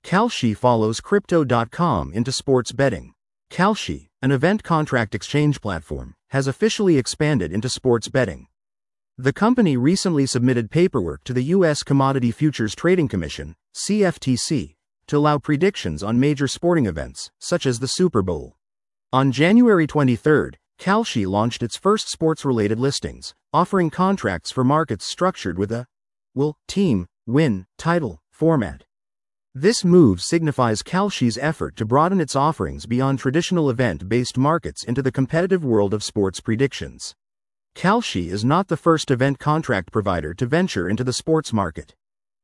Kalshi follows Crypto.com into sports betting. Kalshi, an event contract exchange platform, has officially expanded into sports betting. The company recently submitted paperwork to the U.S. Commodity Futures Trading Commission, CFTC, to allow predictions on major sporting events, such as the Super Bowl. On January 23, Kalshi launched its first sports-related listings, offering contracts for markets structured with a team, win, title format. This move signifies Kalshi's effort to broaden its offerings beyond traditional event-based markets into the competitive world of sports predictions. Kalshi is not the first event contract provider to venture into the sports market.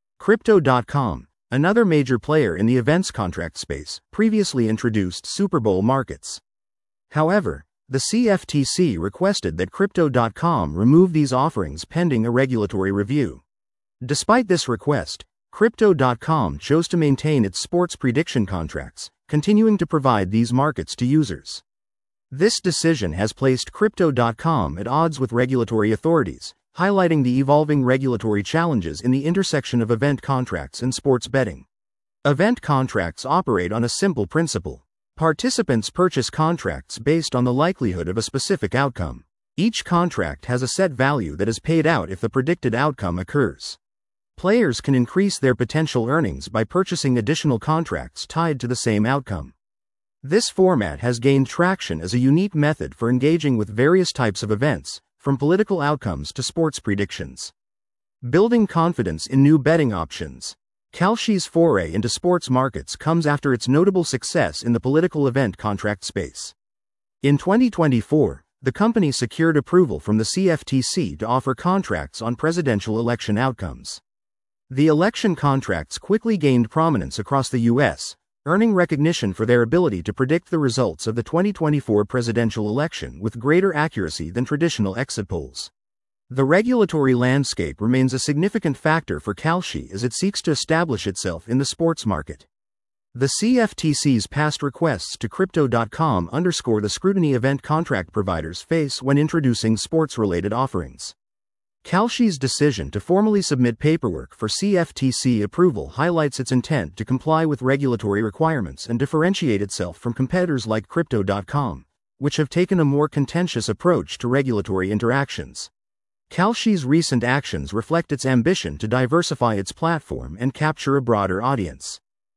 Crypto.com, another major player in the events contract space, previously introduced Super Bowl markets. However, the CFTC requested that Crypto.com remove these offerings pending a regulatory review. Despite this request, Crypto.com chose to maintain its sports prediction contracts, continuing to provide these markets to users. This decision has placed Crypto.com at odds with regulatory authorities, highlighting the evolving regulatory challenges in the intersection of event contracts and sports betting. Event contracts operate on a simple principle. Participants purchase contracts based on the likelihood of a specific outcome. Each contract has a set value that is paid out if the predicted outcome occurs. Players can increase their potential earnings by purchasing additional contracts tied to the same outcome. This format has gained traction as a unique method for engaging with various types of events, from political outcomes to sports predictions. Building confidence in new betting options. Kalshi's foray into sports markets comes after its notable success in the political event contract space. In 2024, the company secured approval from the CFTC to offer contracts on presidential election outcomes. The election contracts quickly gained prominence across the U.S., earning recognition for their ability to predict the results of the 2024 presidential election with greater accuracy than traditional exit polls. The regulatory landscape remains a significant factor for Kalshi as it seeks to establish itself in the sports market. The CFTC's past requests to Crypto.com underscore the scrutiny event contract providers face when introducing sports-related offerings. Kalshi's decision to formally submit paperwork for CFTC approval highlights its intent to comply with regulatory requirements and differentiate itself from competitors like Crypto.com, which have taken a more contentious approach to regulatory interactions. Kalshi's recent actions reflect its ambition to diversify its platform and capture a broader audience.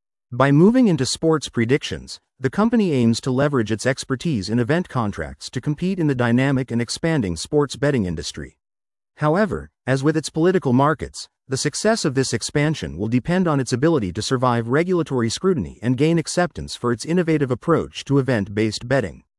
By moving into sports predictions, the company aims to leverage its expertise in event contracts to compete in the dynamic and expanding sports betting industry. However, as with its political markets, the success of this expansion will depend on its ability to survive regulatory scrutiny and gain acceptance for its innovative approach to event-based betting.